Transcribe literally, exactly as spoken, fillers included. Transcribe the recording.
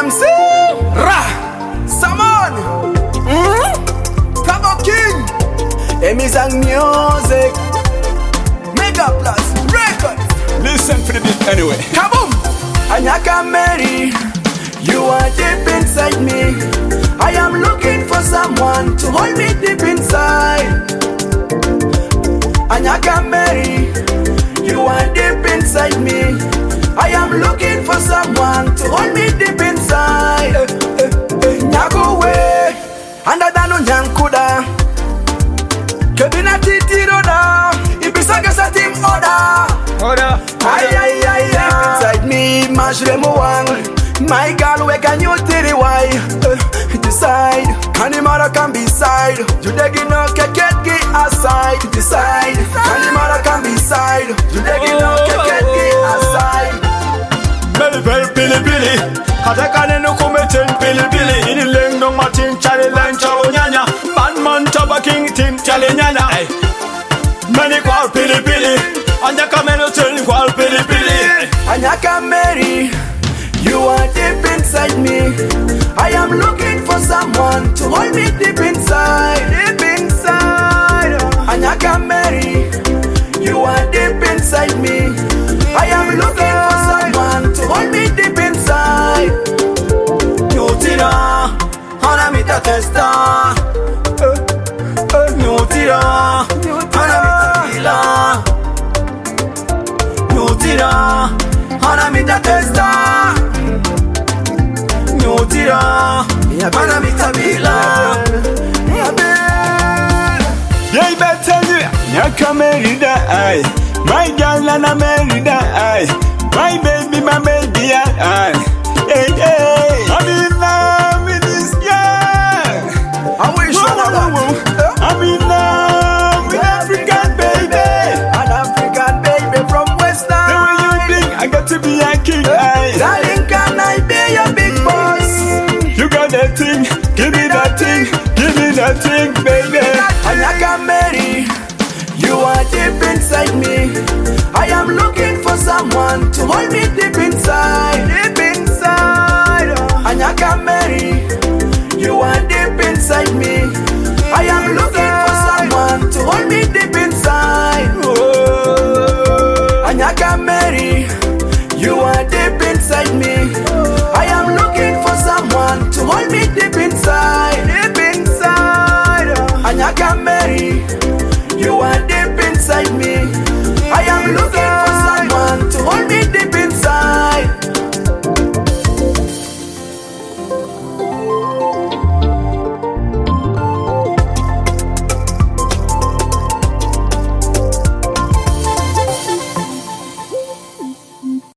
M C Ra Samon mm? Tabo King Emizang Music Mega Plus Records. Listen for the beat anyway. Kaboom! Anyaka Mary, you are deep inside me. I am looking for someone to hold me deep inside. Anyaka Mary, you are deep inside me. I am looking for someone to hold me deep inside. Nyago we, anda dano nyankuda. Kebina titi roda, ibisaga sa team order. Order. Ay ay ay ay, inside me, mashre mo wang. My girl, where can you tell it why? Uh, decide, animal can be side. You degi no get get aside. Decide, animal can be side. You degi no get get aside. Belly belly billy billy. Kata kane no kumechen billy billy. Ini leng dong matin chale lang chalo nyanya. Man man taba king team chale nyanya. Many kwal billy billy. Anyaka meno chen kwal billy billy. Anyaka Mary, you are deep inside me. I am looking for someone to hold me deep inside. Deep inside. Anyaka Mary, you are deep inside me. I am looking for someone to hold me deep inside. Nutira, hana mita testa. Nutira, hana mita kila. Nutira, hana mita testa. Nutira, hana mita bila. Yeah, you better tell you. Nyaka Mary die. My girl and I marry die. My baby, my baby, I. Hey, hey. I'm in love with this girl. I wish you were that. I'm in love with African baby. An African baby from West The way you Side. think, I got to be a king. Aye. Darling, can I be your big boss? You got that thing, give me that thing, give me that thing, baby. Anyaka Mary, you are deep inside me. I am looking for someone to hold me deep inside.